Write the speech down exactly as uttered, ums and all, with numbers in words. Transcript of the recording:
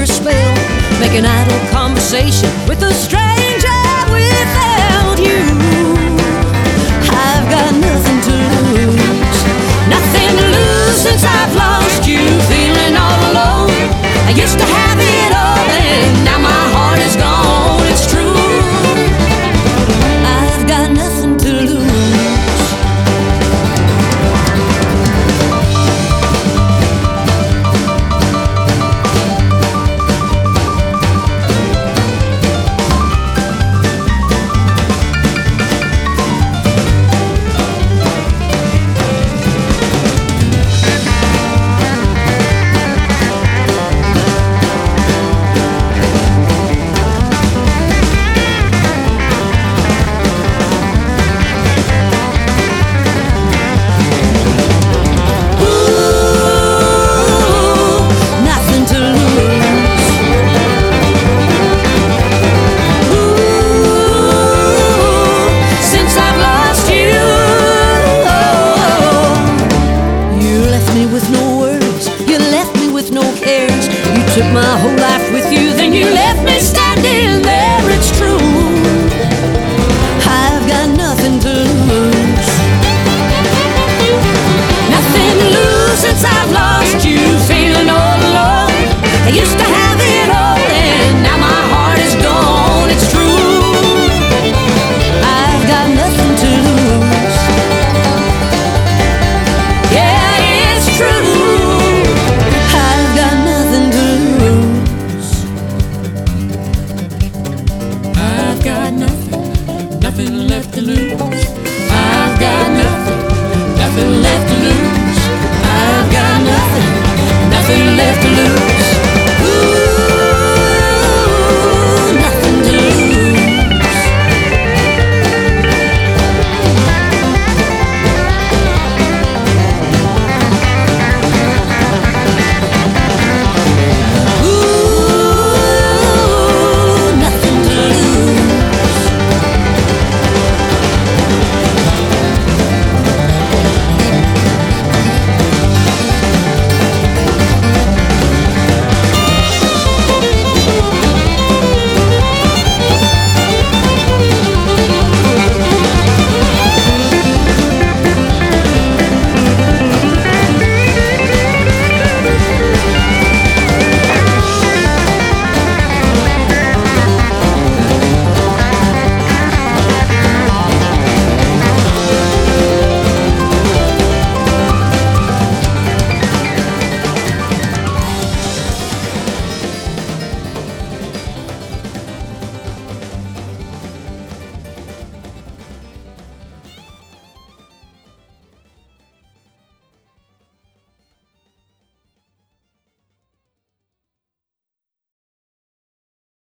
spell, making idle conversation with a stranger without you. I've got nothing to lose, nothing to lose since I've lost you. Feeling all alone, I used to have it all, and now my heart is gone. It's true, I've got nothing to lose. With no words, you left me with no cares. You took my whole life